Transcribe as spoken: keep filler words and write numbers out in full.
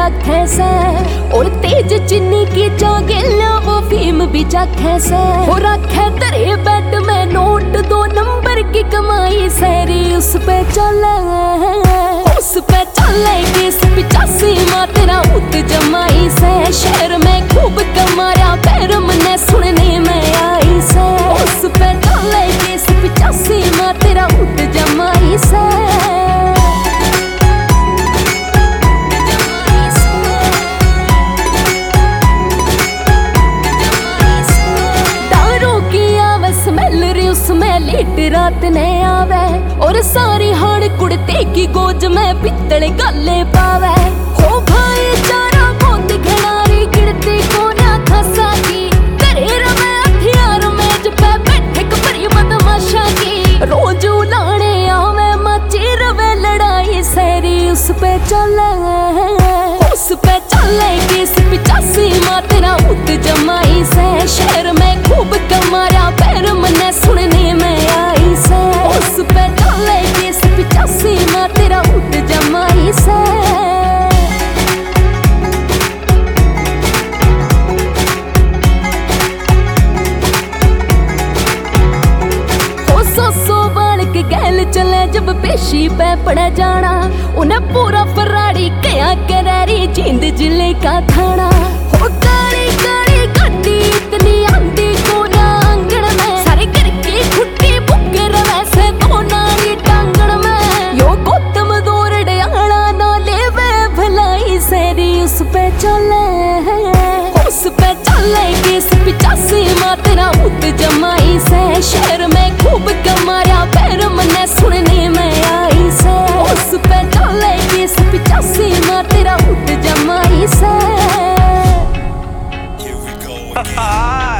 रखे से, और तेज चीनी की चागिला वो फीम भी चखे से। हो रखे तेरे बेड में नोट दो नंबर की कमाई सैरी उस पे चले, उस पे चले केस पिचासी माँ तेरा उत जमाई से। शहर में खूब कमाया पैर मने सुनने में आई से, उस पे चले केस पिचासी माँ तेरा उत जमाई से। उसमें लीट रात ने आवे, और सारी हाड़ कुड़ते की गोज में पित्तल गले पावे। हो भाई चारा बहुत घनारी गिरती को ना खसा की, तेरे रवे हथियार मेज पे बैठे कबरी बदमाशा की। रोज उलाने आवे मची रवे लड़ाई सैरी उस पे चले, उस पे चले केस पिचासी माँ तेरा उत जमाई से। शहर में खूब कमाया पैर मने सुनने में आई से, उस पे चले केस पिचासी माँ तेरा उत जमाई से। हो सौ सौ बाल के गैल चले जब पेशी पे पड़ जाना, उन्हें पूरा फराड़ी कया करैरी जींद जिले का थाना। हो काली काली गड्डी इतनी आंधी को ना आंगन में, सारे घर की खुट्टी बुके रवे से तो नारी टांगन में। यो गौतम दौड़ डयाला ना लेवे भलाई सैरी उस पे चले, उस पे चले केस पिचासी माँ तेरा उत जमाई से। शहर में खूब कमाया पैर मने सुनने में आई से, उस पे चले केस पिचासी माँ तेरा उत जमाई से। Here we go again.